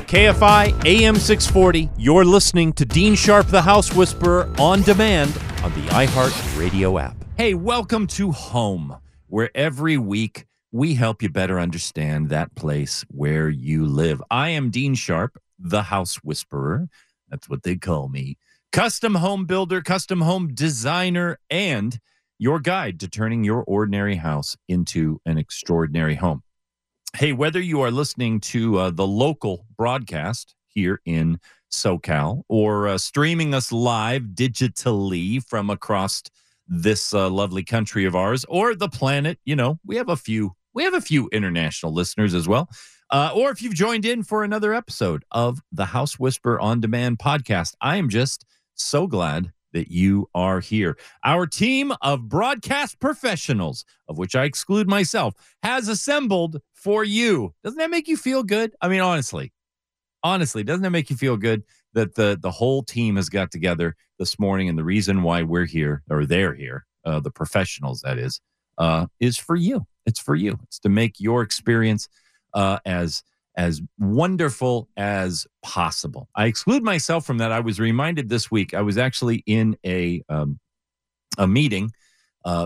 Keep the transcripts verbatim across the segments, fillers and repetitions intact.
K F I A M six forty. You're listening to Dean Sharp, the House Whisperer, on demand on the iHeartRadio app. Hey, welcome to Home, where every week we help you better understand that place where you live. I am Dean Sharp, the House Whisperer. That's what they call me. Custom home builder, custom home designer, and your guide to turning your ordinary house into an extraordinary home. Hey, whether you are listening to uh, the local broadcast here in SoCal or uh, streaming us live digitally from across this uh, lovely country of ours or the planet, you know, we have a few, we have a few international listeners as well. Uh, or if you've joined in for another episode of the House Whisperer On Demand podcast, I am just so glad that you are here. Our team of broadcast professionals, of which I exclude myself, has assembled for you. Doesn't that make you feel good? I mean, honestly, honestly, doesn't that make you feel good that the, the whole team has got together this morning? And the reason why we're here, or they're here, uh, the professionals, that is, uh, is for you. It's for you. It's to make your experience uh, as as wonderful as possible. I exclude myself from that. I was reminded this week, I was actually in a um, a meeting uh,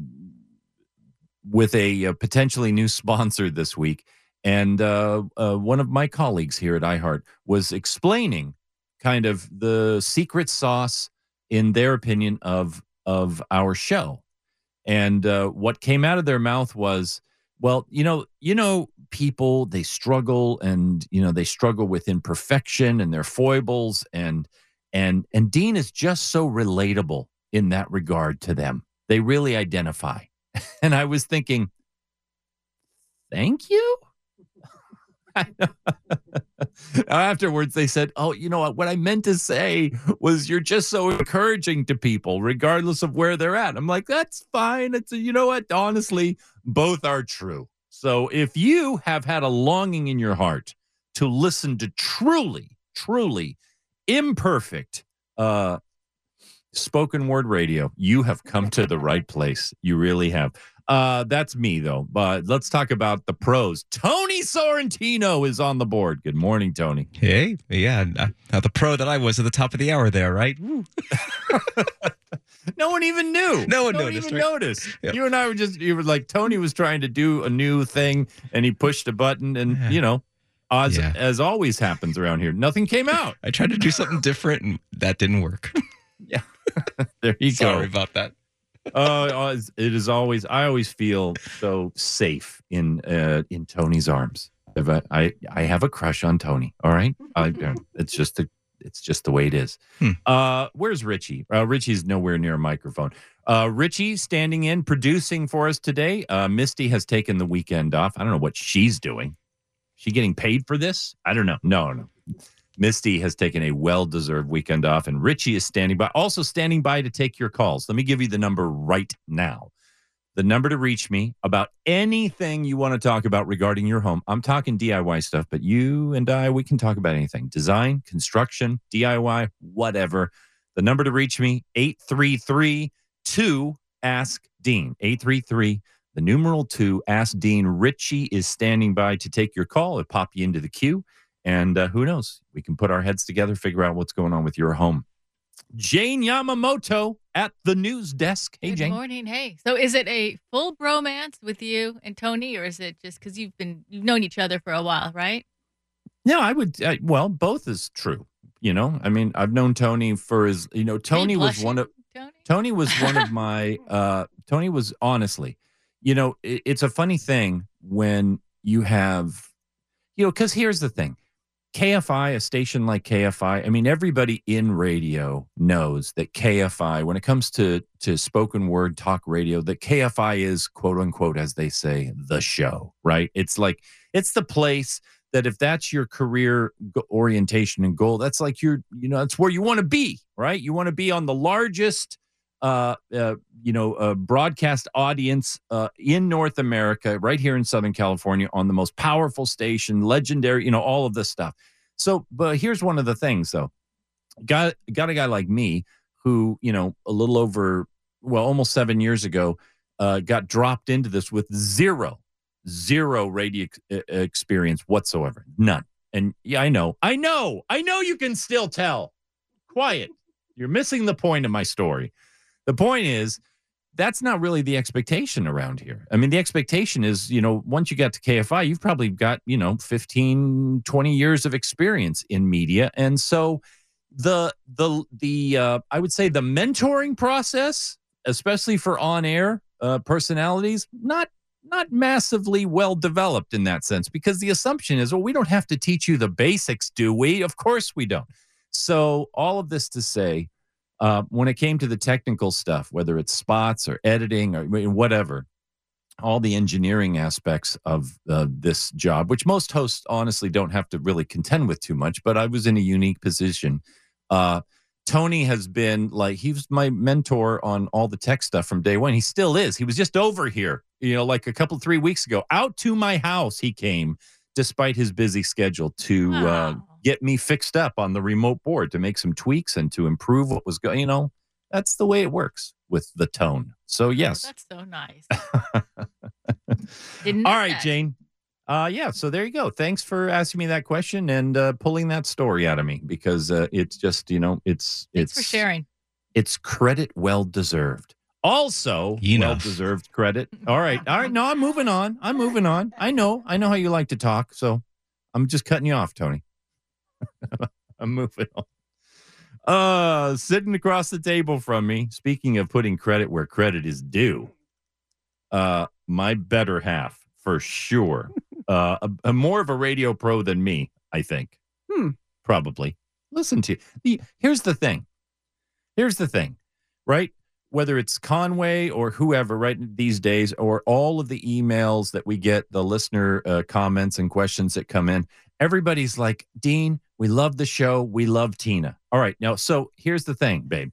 with a, a potentially new sponsor this week, and uh, uh, one of my colleagues here at iHeart was explaining kind of the secret sauce, in their opinion, of, of our show. And uh, what came out of their mouth was, well, you know, you know, people, they struggle and, you know, they struggle with imperfection and their foibles. And, and, and Dean is just so relatable in that regard to them. They really identify. And I was thinking, thank you. Afterwards, they said, oh, you know what? What I meant to say was you're just so encouraging to people, regardless of where they're at. I'm like, that's fine. It's a, you know what? Honestly, both are true. So if you have had a longing in your heart to listen to truly, truly imperfect uh, spoken word radio, you have come to the right place. You really have. Uh, that's me, though. But let's talk about the pros. Tony Sorrentino is on the board. Good morning, Tony. Hey, yeah, uh, the pro that I was at the top of the hour there, right? No one even knew. No one no noticed. One even right? noticed. Yep. You and I were just, you were like, Tony was trying to do a new thing, and he pushed a button, and, Yeah. you know, as, Yeah. as always happens around here, nothing came out. I tried to do something different, and that didn't work. Yeah. There you Sorry go. Sorry about that. Oh, uh, it is always, I always feel so safe in uh, in Tony's arms. I, I I have a crush on Tony. All right. I, it's just the, it's just the way it is. Hmm. Uh, where's Richie? Uh, Richie's nowhere near a microphone. Uh, Richie standing in, producing for us today. Uh, Misty has taken the weekend off. I don't know what she's doing. She getting paid for this? I don't know. No, no. Misty has taken a well-deserved weekend off, and Richie is standing by, also standing by to take your calls. Let me give you the number right now. The number to reach me about anything you want to talk about regarding your home. I'm talking D I Y stuff, but you and I, we can talk about anything. Design, construction, D I Y, whatever. The number to reach me, eight three three, two, ask Dean. eight three three, the numeral two, ask Dean. Richie is standing by to take your call. It'll pop you into the queue. And uh, who knows? We can put our heads together, figure out what's going on with your home. Jane Yamamoto at the news desk. Hey, Good Jane. Good morning. Hey. So is it a full bromance with you and Tony, or is it just because you've been you've known each other for a while, right? No, I would. I, well, both is true. You know, I mean, I've known Tony for his. You know, Tony was one of Tony? Tony was one of my. Uh, Tony was honestly, you know, it, it's a funny thing when you have, you know, because here's the thing. K F I, a station like K F I, I mean, everybody in radio knows that K F I, when it comes to, to spoken word talk radio, that K F I is, quote unquote, as they say, the show, right? It's like, it's the place that if that's your career orientation and goal, that's like your, you know, that's where you want to be, right? You want to be on the largest, uh, uh you know, uh, broadcast audience uh, in North America, right here in Southern California, on the most powerful station, legendary, you know, all of this stuff. So, but here's one of the things, though. Got got a guy like me who, you know, a little over, well, almost seven years ago, uh, got dropped into this with zero, zero radio ex- experience whatsoever, none. And yeah, I know, I know, I know you can still tell. Quiet. You're missing the point of my story. The point is, that's not really the expectation around here. I mean, the expectation is, you know, once you get to K F I, you've probably got, you know, fifteen, twenty years of experience in media. And so the, the, the, uh, I would say the mentoring process, especially for on-air uh, personalities, not, not massively well developed in that sense, because the assumption is, well, we don't have to teach you the basics, do we? Of course we don't. So all of this to say, uh, when it came to the technical stuff, whether it's spots or editing or whatever, all the engineering aspects of uh, this job, which most hosts honestly don't have to really contend with too much, but I was in a unique position. Uh, Tony has been like, he was my mentor on all the tech stuff from day one. He still is. He was just over here, you know, like a couple, three weeks ago, out to my house. He came despite his busy schedule to Wow. uh, get me fixed up on the remote board, to make some tweaks and to improve what was going, you know, that's the way it works with the tone. So yes. Oh, that's so nice. Didn't All know right, that. Jane. Uh, yeah, so there you go. Thanks for asking me that question and uh, pulling that story out of me, because uh, it's just, you know, it's Thanks it's for sharing. It's credit well deserved. Also, Enough. well deserved credit. All right, all right. No, I'm moving on. I'm moving on. I know, I know how you like to talk, so I'm just cutting you off, Tony. I'm moving on. Uh, sitting across the table from me. Speaking of putting credit where credit is due, uh, my better half for sure. Uh, a, a more of a radio pro than me, I think. Hmm. Probably. Listen to you. The, here's the thing. Here's the thing, right? Whether it's Conway or whoever, right, these days, or all of the emails that we get, the listener uh, comments and questions that come in, everybody's like, Dean, we love the show. We love Tina. All right. Now, so here's the thing, babe.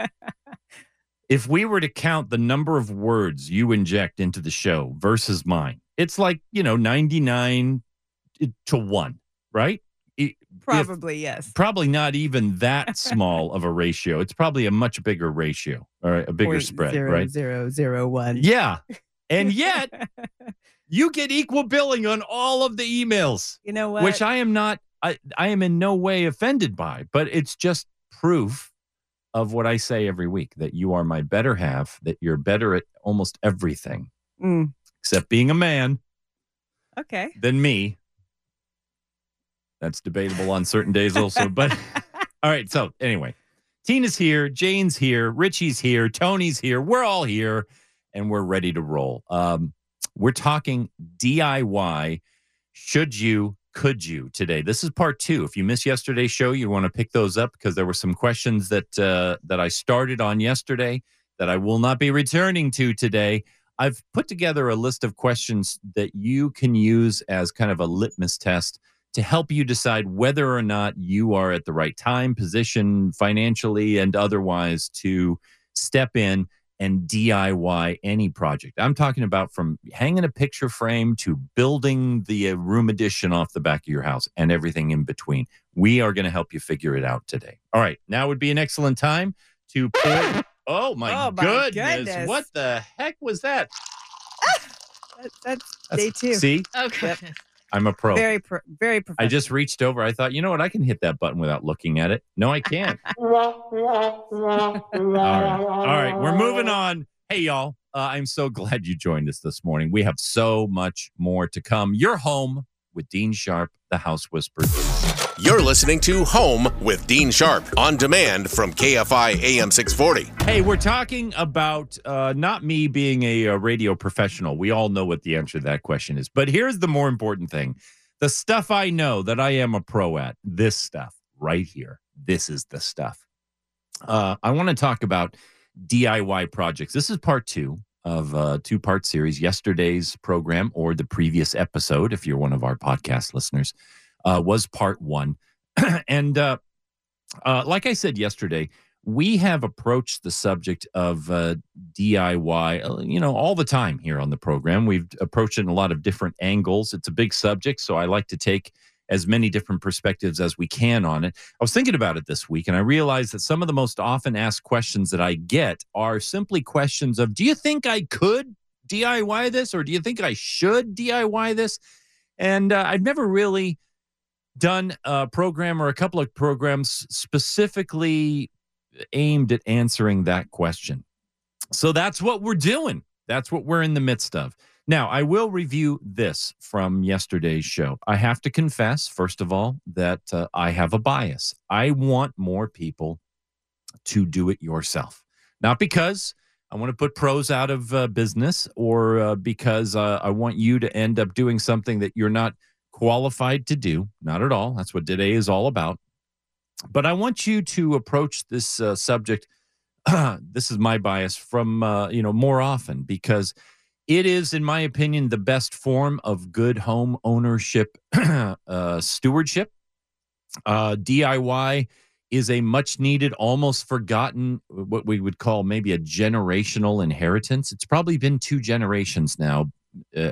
If we were to count the number of words you inject into the show versus mine, it's like, you know, ninety-nine to one, right? It, Probably, if, yes. Probably not even that small of a ratio. It's probably a much bigger ratio, all right, a bigger Point spread, zero, right? Zero, zero, one. Yeah. And yet, you get equal billing on all of the emails, You know what? which I am not, I, I am in no way offended by, but it's just proof of what I say every week, that you are my better half, that you're better at almost everything, Mm, except being a man, okay. than me. That's debatable on certain days also, but all right. So anyway, Tina's here, Jane's here, Richie's here, Tony's here. We're all here and we're ready to roll. Um, we're talking D I Y. Should you, could you today? This is part two. If you missed yesterday's show, you want to pick those up because there were some questions that uh, that I started on yesterday that I will not be returning to today. I've put together a list of questions that you can use as kind of a litmus test to help you decide whether or not you are at the right time, position, financially, and otherwise to step in and D I Y any project. I'm talking about from hanging a picture frame to building the uh, room addition off the back of your house and everything in between. We are going to help you figure it out today. All right. Now would be an excellent time to pull. Oh, my, Oh, my goodness. goodness. What the heck was that? That, that's, That's- day two. See, Oh, goodness. I'm a pro. Very, pro- very I professional. just reached over. I thought, you know what? I can hit that button without looking at it. No, I can't. All right. All right. We're moving on. Hey, y'all. Uh, I'm so glad you joined us this morning. We have so much more to come. You're home with Dean Sharp, the House Whisperer. You're listening to Home with Dean Sharp on demand from K F I A M six forty. Hey, we're talking about uh, not me being a, a radio professional. We all know what the answer to that question is. But here's the more important thing. The stuff I know that I am a pro at, this stuff right here. This is the stuff. Uh, I want to talk about D I Y projects. This is part two of a two-part series. Yesterday's program, or the previous episode, if you're one of our podcast listeners, uh, was part one. and uh, uh, like I said yesterday, we have approached the subject of uh, D I Y, uh, you know, all the time here on the program. We've approached it in a lot of different angles. It's a big subject, so I like to take as many different perspectives as we can on it. I was thinking about it this week, and I realized that some of the most often asked questions that I get are simply questions of, do you think I could D I Y this? Or do you think I should D I Y this? And uh, I've never really done a program or a couple of programs specifically aimed at answering that question. So that's what we're doing. That's what we're in the midst of. Now, I will review this from yesterday's show. I have to confess, first of all, that uh, I have a bias. I want more people to do it yourself. Not because I want to put pros out of uh, business or uh, because uh, I want you to end up doing something that you're not qualified to do. Not at all. That's what today is all about. But I want you to approach this uh, subject. This is my bias from, uh, you know, more often because it is, in my opinion, the best form of good home ownership uh, stewardship. Uh, D I Y is a much needed, almost forgotten, what we would call maybe a generational inheritance. It's probably been two generations now, uh,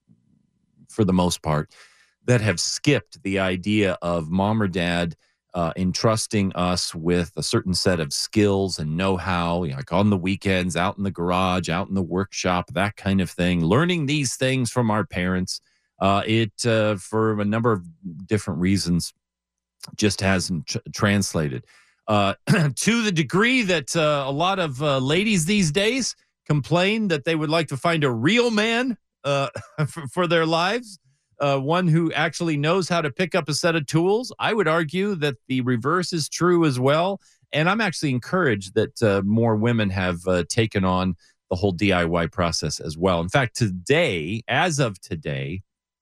for the most part, that have skipped the idea of mom or dad uh, entrusting us with a certain set of skills and know-how, you know, like on the weekends, out in the garage, out in the workshop, that kind of thing. Learning these things from our parents, uh, it uh, for a number of different reasons, just hasn't tr- translated uh, to the degree that uh, a lot of uh, ladies these days complain that they would like to find a real man uh, for, for their lives. Uh, one who actually knows how to pick up a set of tools. I would argue that the reverse is true as well. And I'm actually encouraged that uh, more women have uh, taken on the whole D I Y process as well. In fact, today, as of today,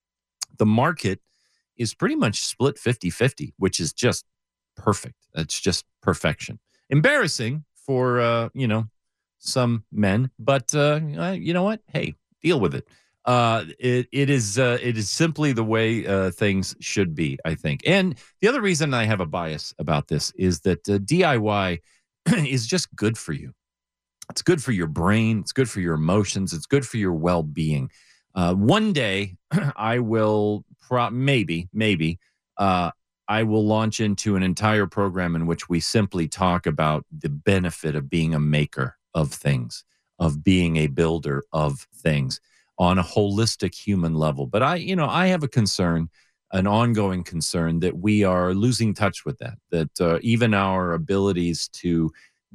the market is pretty much split fifty-fifty, which is just perfect. It's just perfection. Embarrassing for, uh, you know, some men, but uh, you know what? Hey, deal with it. Uh, it it is uh, it is simply the way uh, things should be, I think. And the other reason I have a bias about this is that uh, D I Y is just good for you. It's good for your brain. It's good for your emotions. It's good for your well-being. Uh, one day, I will pro- maybe maybe uh, I will launch into an entire program in which we simply talk about the benefit of being a maker of things, of being a builder of things, on a holistic human level. But I, you know, I have a concern, an ongoing concern that we are losing touch with that, that uh, even our abilities to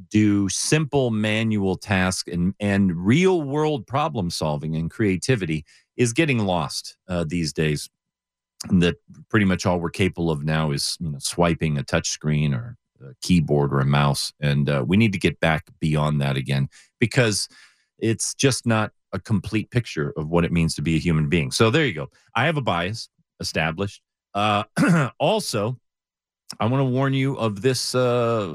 do simple manual tasks and, and real world problem solving and creativity is getting lost uh, these days. And that pretty much all we're capable of now is, you know, swiping a touch screen or a keyboard or a mouse. And uh, we need to get back beyond that again, because it's just not a complete picture of what it means to be a human being. So there you go. I have a bias established. Uh, also, I want to warn you of this uh,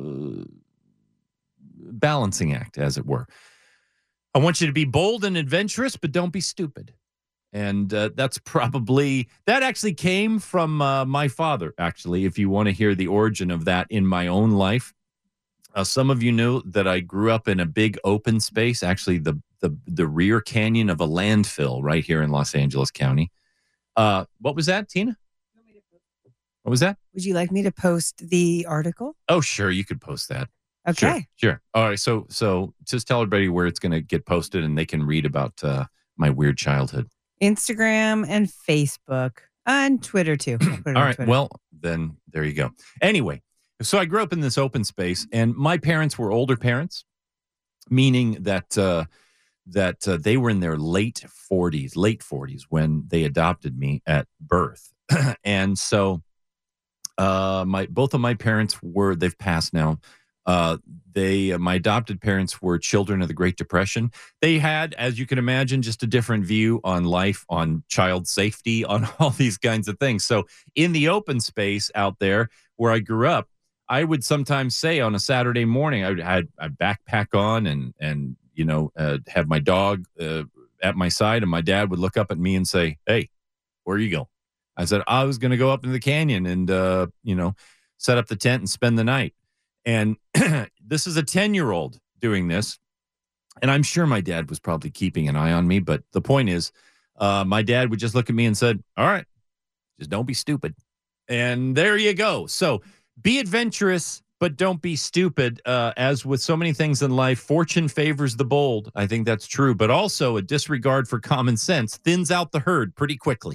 balancing act, as it were. I want you to be bold and adventurous, but don't be stupid. And uh, that's probably, that actually came from uh, my father, actually, if you want to hear the origin of that in my own life. Uh, some of you know that I grew up in a big open space, actually the the, the rear canyon of a landfill right here in Los Angeles County. Uh, what was that, Tina? What was that? Would you like me to post the article? Oh, sure. You could post that. Okay. Sure. sure. All right. So, so just tell everybody where it's going to get posted and they can read about uh, my weird childhood. Instagram and Facebook and Twitter too. All right. Twitter. Well, then there you go. Anyway, so I grew up in this open space and my parents were older parents, meaning that, uh, that uh, they were in their late forties, late forties when they adopted me at birth. And so uh, my both of my parents were, they've passed now. Uh, they, uh, my adopted parents were children of the Great Depression. They had, as you can imagine, just a different view on life, on child safety, on all these kinds of things. So in the open space out there where I grew up, I would sometimes say on a Saturday morning, I would have a backpack on and, and, you know, uh, have my dog uh, at my side, and my dad would look up at me and say, "Hey, where are you going?" I said, "I was going to go up into the canyon and, uh, you know, set up the tent and spend the night." And this is a ten-year-old doing this. And I'm sure my dad was probably keeping an eye on me. But the point is, uh, my dad would just look at me and said, "All right, just don't be stupid." And there you go. So be adventurous, but don't be stupid. Uh, as with so many things in life, fortune favors the bold. I think that's true. But also a disregard for common sense thins out the herd pretty quickly.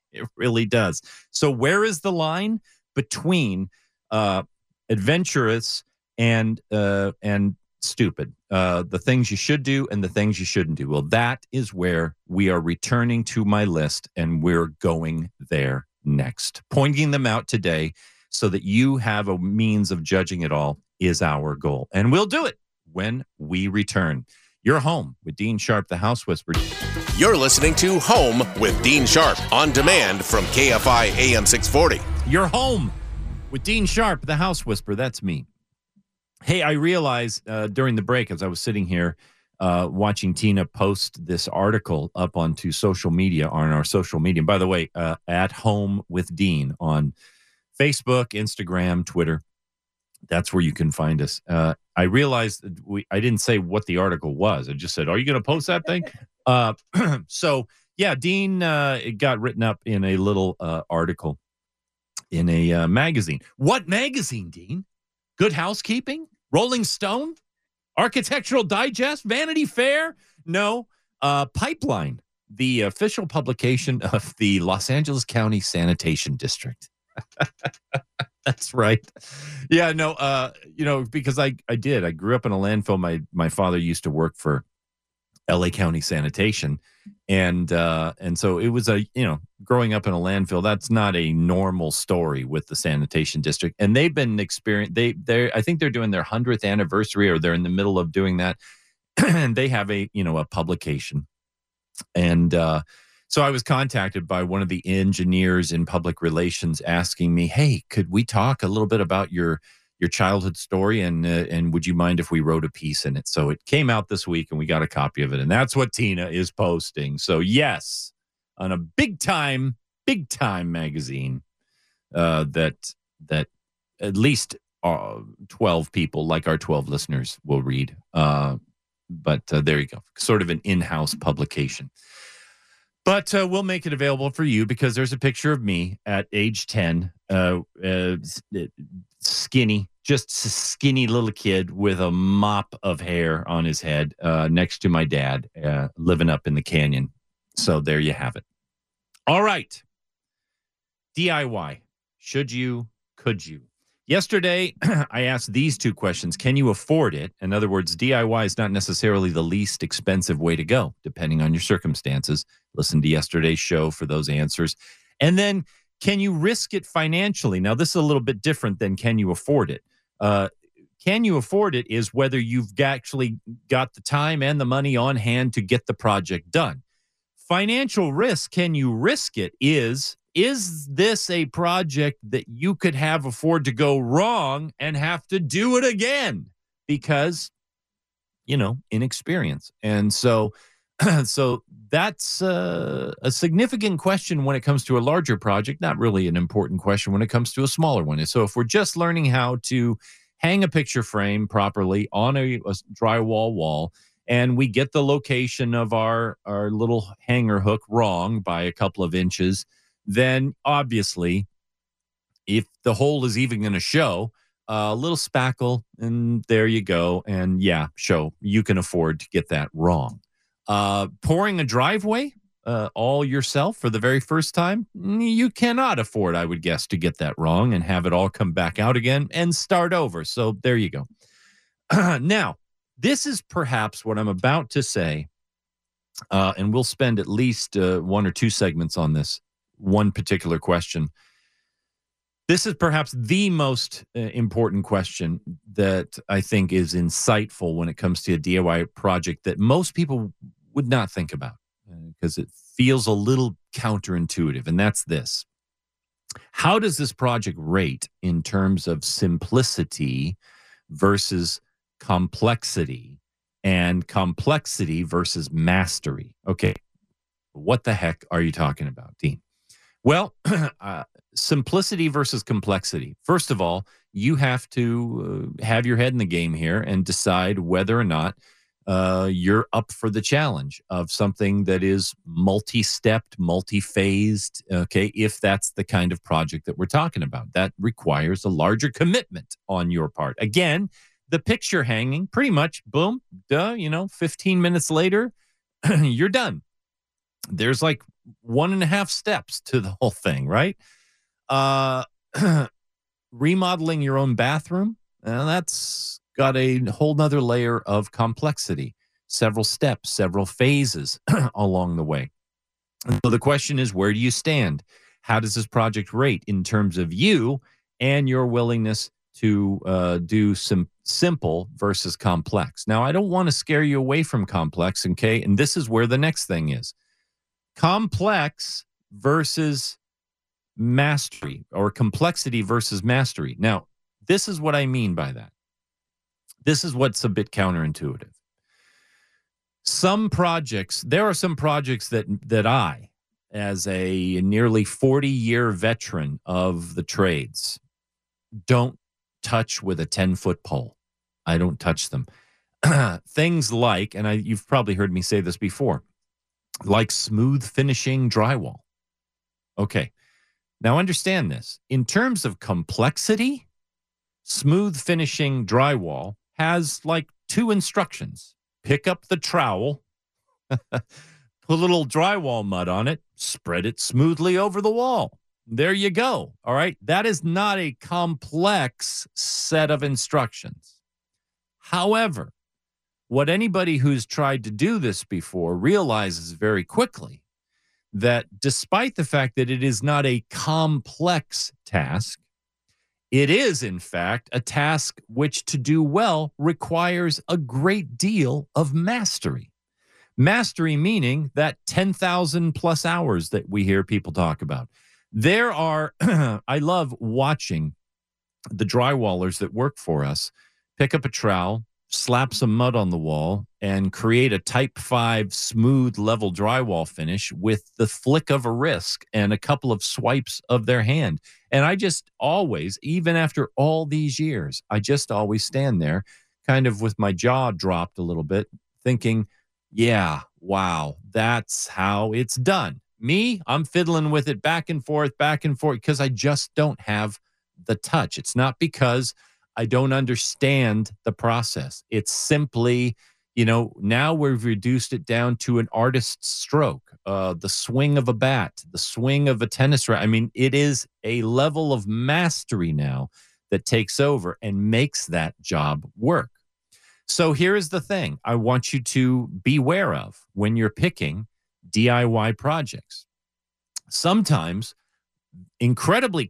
It really does. So where is the line between uh, adventurous and uh, and stupid? Uh, the things you should do and the things you shouldn't do. Well, that is where we are returning to my list, and we're going there next. Pointing them out today so that you have a means of judging it all is our goal. And we'll do it when we return. You're home with Dean Sharp, the House Whisperer. You're listening to Home with Dean Sharp on demand from K F I A M six forty. You're home with Dean Sharp, the House Whisperer. That's me. Hey, I realized uh, during the break as I was sitting here uh, watching Tina post this article up onto social media, on our social media. And by the way, uh, at Home with Dean on Facebook, Instagram, Twitter. That's where you can find us. Uh, I realized we, I didn't say what the article was. I just said, are you going to post that thing? uh, so, yeah, Dean, uh, it got written up in a little uh, article in a uh, magazine. What magazine, Dean? Good Housekeeping? Rolling Stone? Architectural Digest? Vanity Fair? No. Uh, Pipeline, the official publication of the Los Angeles County Sanitation District. That's right. Yeah, no, uh, you know, because I, I did. I grew up in a landfill. My my father used to work for L A County Sanitation. And uh, and so it was a, you know, growing up in a landfill, that's not a normal story with the sanitation district. And they've been experienced. They they I think they're doing their hundredth anniversary, or they're in the middle of doing that. And they have a, you know, a publication. And uh so I was contacted by one of the engineers in public relations asking me, hey, could we talk a little bit about your your childhood story, and uh, and would you mind if we wrote a piece in it? So it came out this week, and we got a copy of it, and that's what Tina is posting. So yes, on a big time, big time magazine uh, that that at least uh, twelve people, like our twelve listeners, will read. Uh, but uh, there you go, sort of an in-house publication. But uh, we'll make it available for you because there's a picture of me at age ten, uh, uh, skinny, just a skinny little kid with a mop of hair on his head uh, next to my dad uh, living up in the canyon. So there you have it. All right. D I Y. Should you? Could you? Yesterday, I asked these two questions. Can you afford it? In other words, D I Y is not necessarily the least expensive way to go, depending on your circumstances. Listen to yesterday's show for those answers. And then, can you risk it financially? Now, this is a little bit different than can you afford it? Uh, can you afford it is whether you've actually got the time and the money on hand to get the project done. Financial risk, can you risk it, is... Is this a project that you could have afford to go wrong and have to do it again because, you know, inexperience? And so, so that's uh, a significant question when it comes to a larger project, not really an important question when it comes to a smaller one. And so if we're just learning how to hang a picture frame properly on a, a drywall wall, and we get the location of our, our little hanger hook wrong by a couple of inches, then obviously, if the hole is even going to show, a little spackle, and there you go. And yeah, show you can afford to get that wrong. Uh, pouring a driveway uh, all yourself for the very first time, you cannot afford, I would guess, to get that wrong and have it all come back out again and start over. So there you go. Now, this is perhaps what I'm about to say, uh, and we'll spend at least uh, one or two segments on this one particular question. This is perhaps the most uh, important question that I think is insightful when it comes to a D I Y project that most people would not think about because uh, it feels a little counterintuitive. And that's this. How does this project rate in terms of simplicity versus complexity, and complexity versus mastery? Okay. What the heck are you talking about, Dean? Well, uh, simplicity versus complexity. First of all, you have to uh, have your head in the game here and decide whether or not uh, you're up for the challenge of something that is multi-stepped, multi-phased, okay, if that's the kind of project that we're talking about. That requires a larger commitment on your part. Again, the picture hanging, pretty much, boom, duh, you know, fifteen minutes later, you're done. There's like one and a half steps to the whole thing, right? Uh, remodeling your own bathroom, uh, that's got a whole nother layer of complexity, several steps, several phases along the way. And so the question is, where do you stand? How does this project rate in terms of you and your willingness to uh, do some simple versus complex? Now, I don't want to scare you away from complex, okay? And this is where the next thing is. Complex versus mastery, or complexity versus mastery. Now, this is what I mean by that. This is what's a bit counterintuitive. Some projects, there are some projects that that I, as a nearly forty-year veteran of the trades, don't touch with a ten-foot pole. I don't touch them. Things like, and I, you've probably heard me say this before, like smooth finishing drywall. Okay. Now understand this. In terms of complexity, smooth finishing drywall has like two instructions. Pick up the trowel, put a little drywall mud on it, spread it smoothly over the wall. There you go. All right. That is not a complex set of instructions. However, what anybody who's tried to do this before realizes very quickly that despite the fact that it is not a complex task, it is, in fact, a task which to do well requires a great deal of mastery. Mastery meaning that ten thousand plus hours that we hear people talk about. There are, I love watching the drywallers that work for us pick up a trowel, slap some mud on the wall, and create a type five smooth level drywall finish with the flick of a wrist and a couple of swipes of their hand. And I just always, even after all these years, I just always stand there kind of with my jaw dropped a little bit thinking, yeah, wow, that's how it's done. Me, I'm fiddling with it back and forth, back and forth, because I just don't have the touch. It's not because I don't understand the process. It's simply, you know, now we've reduced it down to an artist's stroke, uh, the swing of a bat, the swing of a tennis racket. I mean, it is a level of mastery now that takes over and makes that job work. So here is the thing I want you to beware of when you're picking D I Y projects. Sometimes incredibly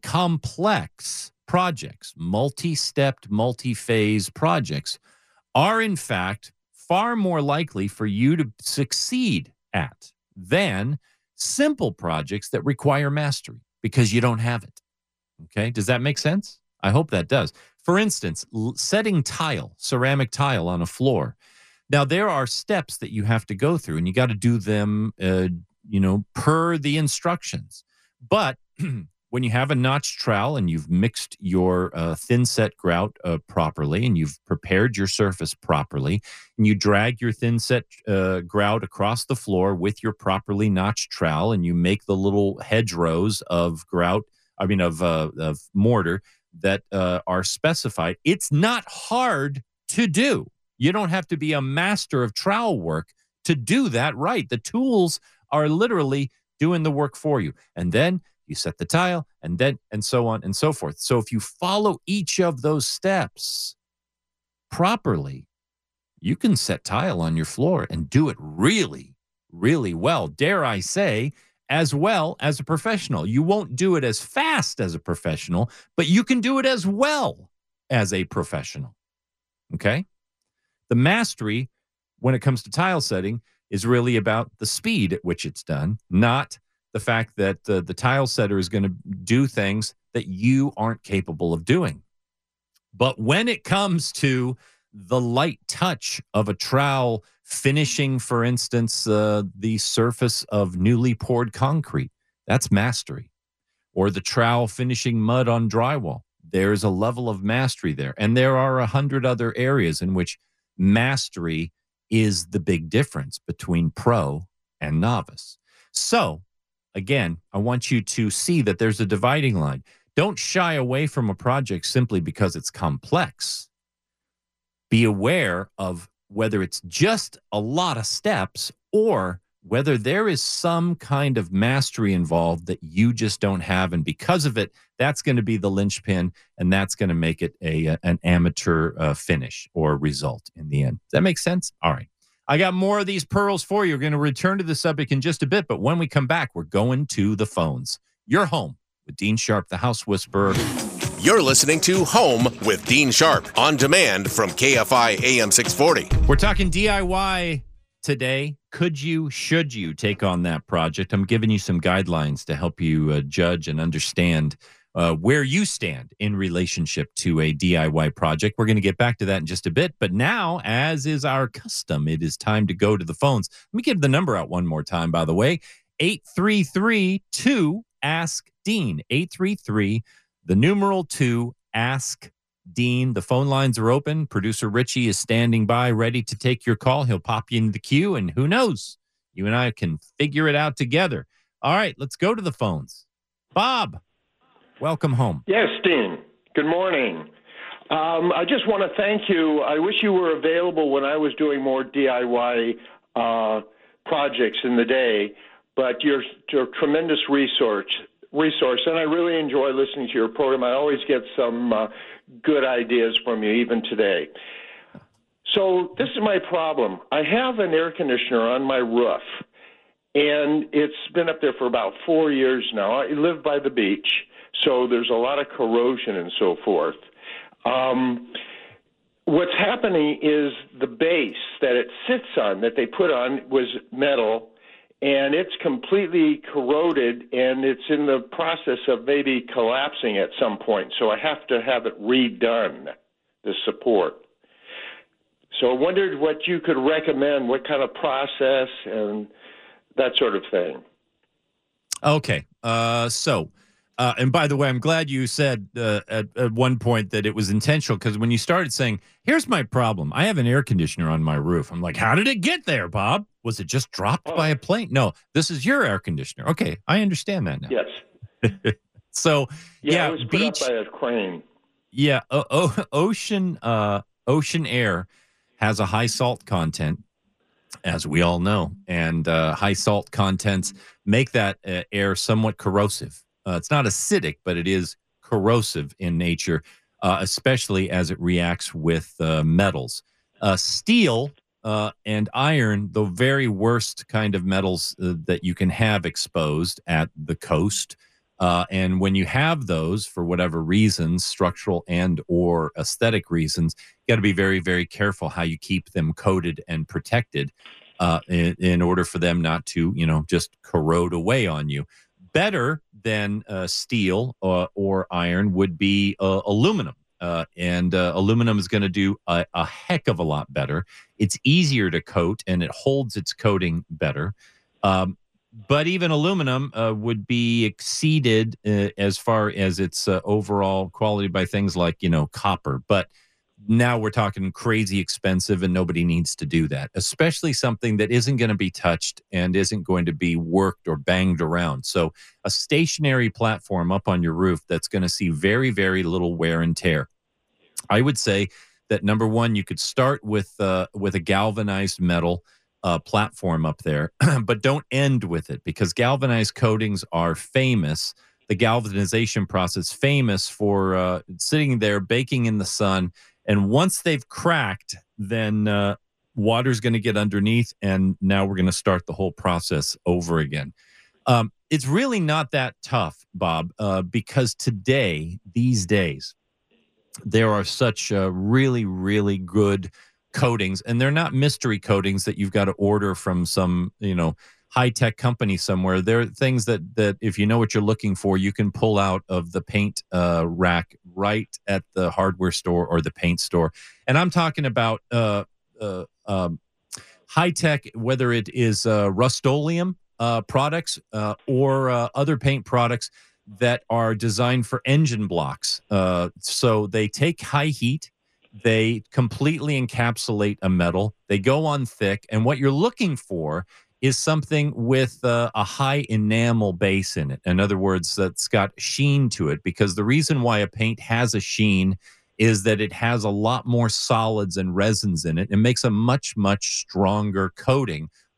complex projects, multi-stepped, multi-phase projects, are in fact far more likely for you to succeed at than simple projects that require mastery because you don't have it. Okay, does that make sense? I hope that does. For instance, l- setting tile, ceramic tile on a floor. Now, there are steps that you have to go through, and you got to do them, uh, you know, per the instructions. But when you have a notched trowel and you've mixed your uh, thin set grout uh, properly, and you've prepared your surface properly, and you drag your thin set uh, grout across the floor with your properly notched trowel, and you make the little hedgerows of grout, I mean, of, uh, of mortar that uh, are specified, it's not hard to do. You don't have to be a master of trowel work to do that right. The tools are literally doing the work for you. And then you set the tile, and then, and so on and so forth. So if you follow each of those steps properly, you can set tile on your floor and do it really, really well. Dare I say, as well as a professional. You won't do it as fast as a professional, but you can do it as well as a professional. Okay? The mastery, when it comes to tile setting, is really about the speed at which it's done, not the fact that the, the tile setter is going to do things that you aren't capable of doing. But when it comes to the light touch of a trowel finishing, for instance, uh, the surface of newly poured concrete, that's mastery. Or the trowel finishing mud on drywall, there's a level of mastery there. And there are a hundred other areas in which mastery is the big difference between pro and novice. So, again, I want you to see that there's a dividing line. Don't shy away from a project simply because it's complex. Be aware of whether it's just a lot of steps or whether there is some kind of mastery involved that you just don't have. And because of it, that's going to be the linchpin, and that's going to make it a an amateur uh, finish or result in the end. Does that make sense? All right. I got more of these pearls for you. We're going to return to the subject in just a bit, but when we come back, we're going to the phones. You're home with Dean Sharp, the House Whisperer. You're listening to Home with Dean Sharp, on demand from K F I A M six forty. We're talking D I Y today. Could you, should you take on that project? I'm giving you some guidelines to help you uh, judge and understand uh, where you stand in relationship to a D I Y project. We're going to get back to that in just a bit. But now, as is our custom, it is time to go to the phones. Let me give the number out one more time, by the way. eight three three, two, ask Dean. eight three three, the numeral two, ask Dean. The phone lines are open. Producer Richie is standing by, ready to take your call. He'll pop you in the queue, and who knows? You and I can figure it out together. All right, let's go to the phones. Bob, welcome home. Yes, Dean. Good morning. Um, I just want to thank you. I wish you were available when I was doing more D I Y uh, projects in the day, but you're, you're a tremendous resource. resource, and I really enjoy listening to your program. I always get some uh, good ideas from you, even today. So this is my problem. I have an air conditioner on my roof, and it's been up there for about four years now. I live by the beach, so there's a lot of corrosion and so forth. Um, what's happening is the base that it sits on, that they put on, was metal, and it's completely corroded, and it's in the process of maybe collapsing at some point. So I have to have it redone, the support. So I wondered what you could recommend, what kind of process and that sort of thing. Okay. Uh, so, uh, and by the way, I'm glad you said uh, at, at one point that it was intentional, because when you started saying, here's my problem, I have an air conditioner on my roof. I'm like, how did it get there, Bob? Was it just dropped oh. by a plane? No, this is your air conditioner. Okay, I understand that now. Yes. so, yeah, yeah, it was put beach, up by a crane. Yeah, uh, o- ocean, uh, ocean air has a high salt content, as we all know, and uh, high salt contents make that uh, air somewhat corrosive. Uh, it's not acidic, but it is corrosive in nature, uh, especially as it reacts with uh, metals. Uh, steel uh, and iron, the very worst kind of metals uh, that you can have exposed at the coast. Uh, and when you have those, for whatever reasons, structural and or aesthetic reasons, you got to be very, very careful how you keep them coated and protected uh, in, in order for them not to, you know, just corrode away on you. Better than uh, steel or, or iron would be uh, aluminum. Uh, and uh, aluminum is going to do a, a heck of a lot better. It's easier to coat, and it holds its coating better. Um, But even aluminum uh, would be exceeded uh, as far as its uh, overall quality by things like, you know, copper. But now we're talking crazy expensive, and nobody needs to do that, especially something that isn't going to be touched and isn't going to be worked or banged around. So a stationary platform up on your roof that's going to see very, very little wear and tear. I would say that, number one, you could start with uh, with a galvanized metal Uh, platform up there, but don't end with it, because galvanized coatings are famous. The galvanization process famous for uh, sitting there baking in the sun, and once they've cracked, then uh, water's going to get underneath, and now we're going to start the whole process over again. Um, it's really not that tough, Bob, uh, because today, these days, there are such uh, really, really good coatings, and they're not mystery coatings that you've got to order from some, you know, high-tech company somewhere. They're things that that if you know what you're looking for, you can pull out of the paint uh, rack right at the hardware store or the paint store. And I'm talking about uh, uh, um, high-tech, whether it is uh, Rust-Oleum uh, products uh, or uh, other paint products that are designed for engine blocks. Uh, so they take high heat, they completely encapsulate a metal, they go on thick, and what you're looking for is something with uh, a high enamel base in it. In other words, that's got sheen to it, because the reason why a paint has a sheen is that it has a lot more solids and resins in it. It makes a much, much stronger coating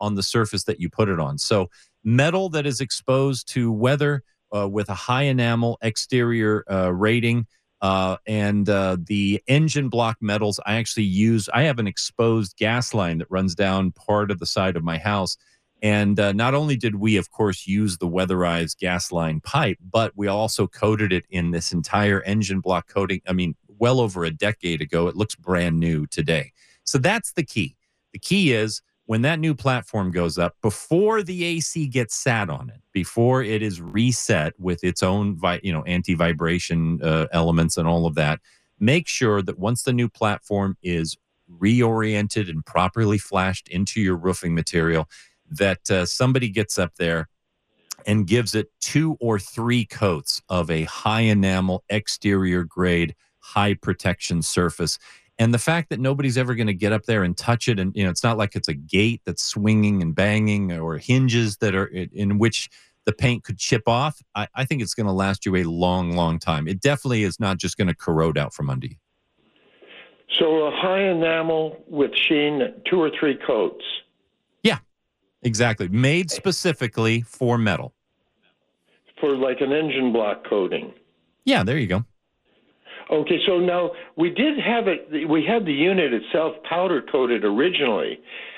on the surface that you put it on. So metal that is exposed to weather uh, with a high enamel exterior uh, rating uh, and uh, the engine block metals, I actually use, I have an exposed gas line that runs down part of the side of my house. And uh, not only did we, of course, use the weatherized gas line pipe, but we also coated it in this entire engine block coating. I mean, well over a decade ago. It looks brand new today. So that's the key. The key is when that new platform goes up, before the A C gets sat on it, before it is reset with its own vi- you know, anti-vibration uh, elements and all of that, make sure that once the new platform is reoriented and properly flashed into your roofing material, that uh, somebody gets up there and gives it two or three coats of a high enamel, exterior grade, high protection surface. And the fact that nobody's ever going to get up there and touch it, and you know, it's not like it's a gate that's swinging and banging or hinges that are in, in which the paint could chip off, I, I think it's going to last you a long, long time. It definitely is not just going to corrode out from under you. So a high enamel with sheen, two or three coats. Exactly. Made specifically for metal. For like an engine block coating. Yeah, there you go. Okay, so now we did have it, we had the unit itself powder coated originally.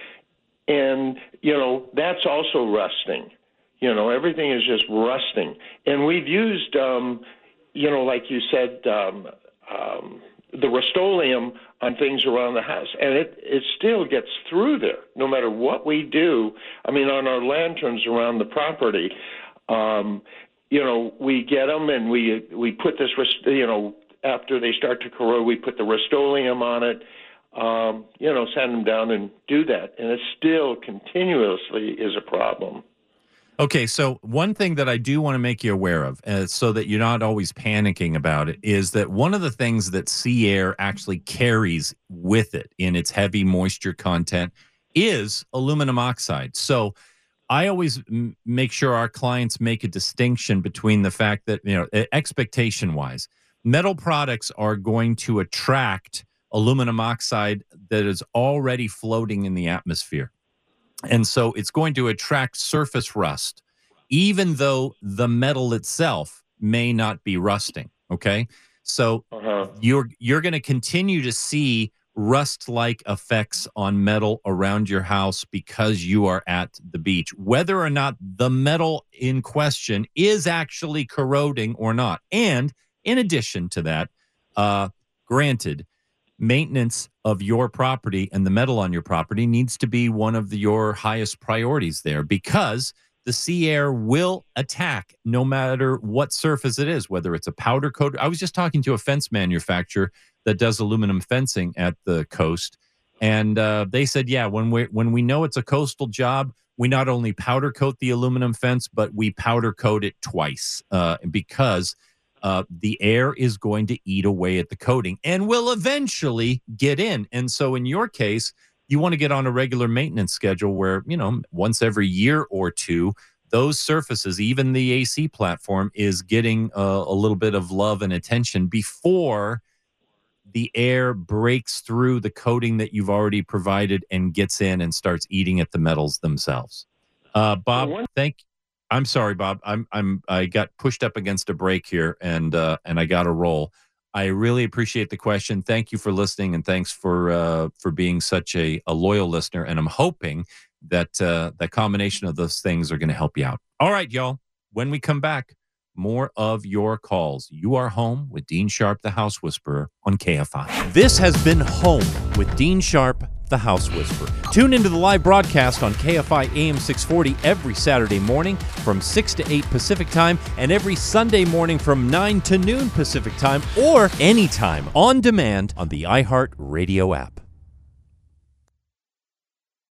And, you know, that's also rusting. You know, everything is just rusting. And we've used, um, you know, like you said, um, um, the Rust-Oleum on things around the house, and it, it still gets through there no matter what we do. I mean, on our lanterns around the property, um, you know, we get them and we we put this, you know, after they start to corrode, we put the Rust-Oleum on it, um, you know, send them down and do that, and it still continuously is a problem. Okay, so one thing that I do want to make you aware of, uh, so that you're not always panicking about it, is that one of the things that sea air actually carries with it in its heavy moisture content is aluminum oxide. So I always m- make sure our clients make a distinction between the fact that, you know, expectation-wise, metal products are going to attract aluminum oxide that is already floating in the atmosphere. And so it's going to attract surface rust, even though the metal itself may not be rusting, okay? So uh-huh. you're you're going to continue to see rust-like effects on metal around your house because you are at the beach, whether or not the metal in question is actually corroding or not. And in addition to that, uh, granted, maintenance of your property and the metal on your property needs to be one of the, your highest priorities there, because the sea air will attack no matter what surface it is, whether it's a powder coat. I was just talking to a fence manufacturer that does aluminum fencing at the coast, and uh, they said, yeah, when we when we know it's a coastal job, we not only powder coat the aluminum fence, but we powder coat it twice uh, because Uh, the air is going to eat away at the coating and will eventually get in. And so in your case, you want to get on a regular maintenance schedule where, you know, once every year or two, those surfaces, even the A C platform, is getting uh, a little bit of love and attention before the air breaks through the coating that you've already provided and gets in and starts eating at the metals themselves. Uh, Bob, thank you. I'm sorry, Bob. I'm I'm I got pushed up against a break here, and uh, and I got to roll. I really appreciate the question. Thank you for listening, and thanks for uh, for being such a, a loyal listener. And I'm hoping that uh, that combination of those things are going to help you out. All right, y'all. When we come back, more of your calls. You are home with Dean Sharp, the House Whisperer, on K F I. This has been Home with Dean Sharp, the House Whisperer. Tune into the live broadcast on K F I A M six forty every Saturday morning from six to eight Pacific Time, and every Sunday morning from nine to noon Pacific Time, or anytime on demand on the iHeart Radio app.